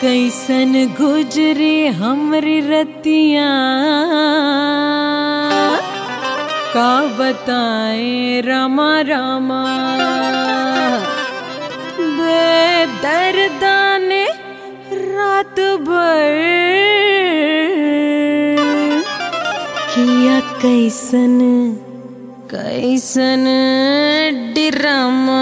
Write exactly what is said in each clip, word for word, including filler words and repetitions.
कैसन गुजरी हमरी रतिया का बताए रामा रामा। बेदर्दा ने रात भर किया कैसन कैसन डिरामा।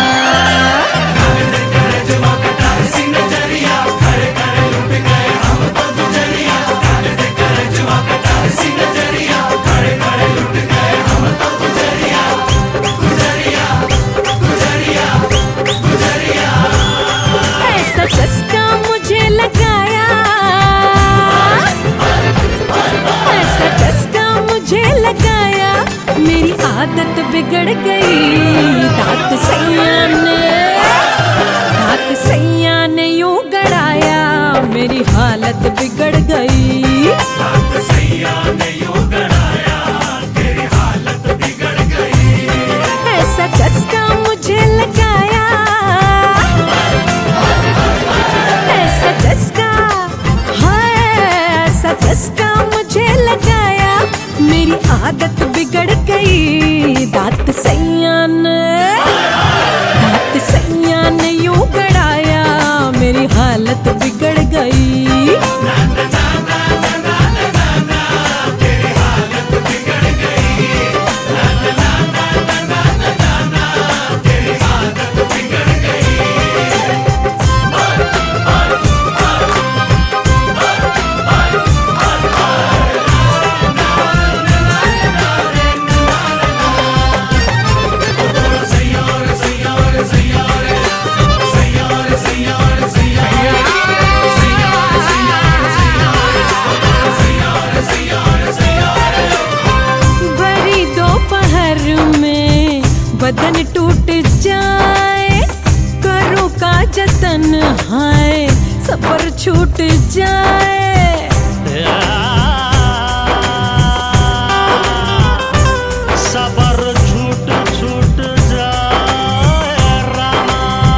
ऐसा चस्का मुझे लगाया, ऐसा चस्का मुझे लगाया, मेरी आदत बिगड़ गई। दांत सैया ने दांत सैया ने यूं गड़ाया, मेरी हालत बिगड़ गई। दांत सैया ने यूं गड़ाया, तेरी हालत बिगड़ गई। ऐसा चस्का मुझे लगाया, ऐसा चस्का, हाय ऐसा चस्का मुझे लगाया, मेरी आदत बिगड़ गई। दांत सैया ने दांत सैया ने यूं गड़ाया, मेरी हालत बिगड़ गई। बदन टूट जाए, करूं का जतन, हाय सफर छूट जाए। सबर छूट छूट जाए रामा।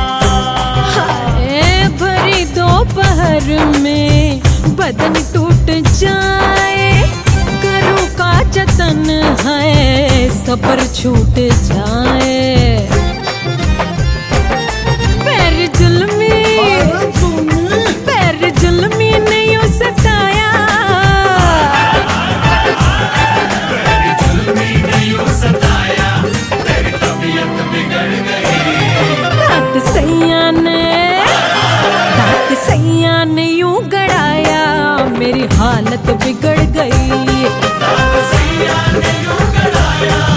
हाय भरी दोपहर में बदन टूट जाए, करूं का जतन, हाय सबर छूट जाए। पैर जुल्मी पैर जुल्मी ने यूं सताया, तेरी जुल्मी ने यूं सताया, तेरी तबीयत बिगड़ गई। दांत सैया ने दांत सैया ने यूं गड़ाया, मेरी हालत बिगड़ गई। दांत सैया ने यूं गड़ाया,